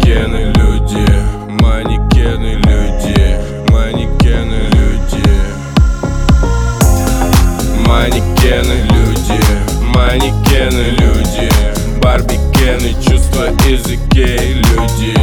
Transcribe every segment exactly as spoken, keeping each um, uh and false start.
Манекены, люди, манекены, люди, манекены, люди. Манекены, люди, манекены, люди, барбекены, чувства из Икеи, люди.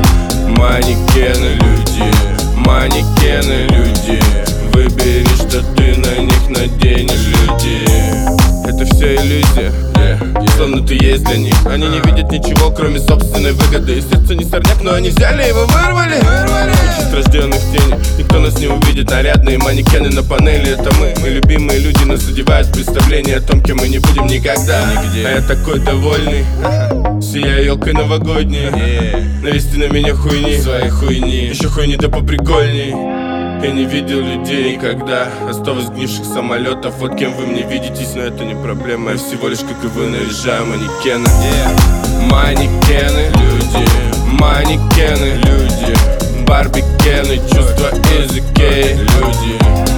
Манекены, люди, манекены, люди, выбери, что ты на них наденешь, люди. Это все иллюзия, yeah. Словно ты есть для них. Они не видят ничего, кроме собственной выгоды. И сердце не сорняк, но они взяли его, вырвали, вырвали. Участь рожденных в тени, никто нас не увидит. Нарядные манекены на панели, это мы. Мы любимые люди, нас задевают представление о том, кем мы не будем никогда. Нигде. А я такой довольный, сияю елкой новогодней, yeah. Навести на меня хуйни, свои хуйни, еще хуйни да поприкольней. Я не видел людей никогда, осталось сгнивших самолетов. Вот кем вы мне видитесь, но это не проблема. Я всего лишь, как и вы, наряжаю манекены, yeah. Манекены, люди, манекены, люди, барбекены, чувства из Икеи, люди.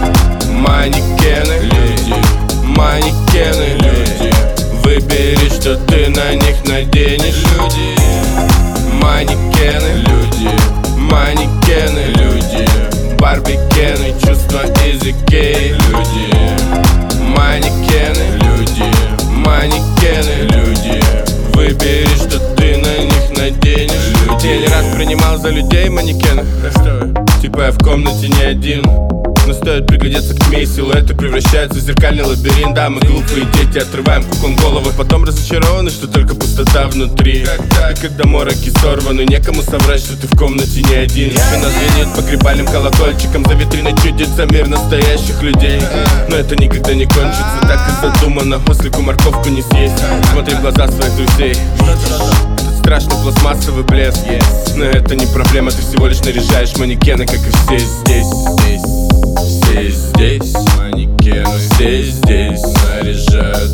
Манекены, люди, манекены, люди, выбери, что ты на них наденешь, люди. Манекены, люди, манекены, люди, барбекены, чувства из Икеи, люди. Манекены, люди, манекены, люди, выбери, что ты на них наденешь, люди. Я не раз принимал за людей манекены, типа я в комнате не один. Но стоит приглядеться к тьме, и силуэты превращаются в зеркальный лабиринт. Да, мы глупые дети, отрываем куклам головы, потом разочарованы, что только пустота внутри. И когда мороки сорваны, некому соврать, что ты в комнате не один. Спина звенит погребальным колокольчиком, за витриной чудится мир настоящих людей. Но это никогда не кончится, так и задумано, ослику морковку не съесть. Смотри в глаза своих друзей, страшный пластмассовый блеск, yes. Но это не проблема, ты всего лишь наряжаешь манекены, как и все здесь. Здесь, все здесь, манекены, все здесь наряжают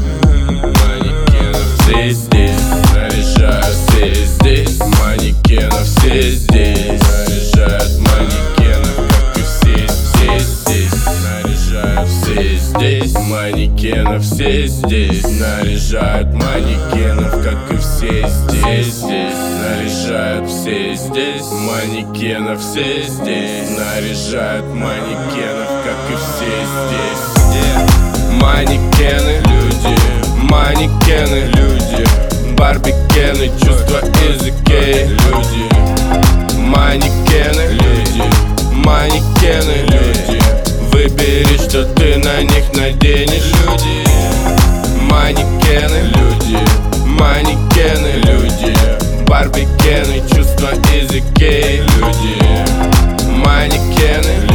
манекенов, все здесь наряжают, все здесь манекенов, все здесь наряжают манекенов, как и все, все здесь наряжают, все здесь манекенов, все здесь наряжают манекенов, как и все здесь, здесь наряжают, все здесь манекенов, все здесь наряжают манекенов, как и все здесь, yeah. Манекены, люди, манекены, люди, барбекены, чувства из Икеи, люди. Манекены, люди, манекены, люди, выбери, что ты на них наденешь, люди. Манекены, люди, манекены, люди, барбекены, чувства из Икеи, люди. Манекены,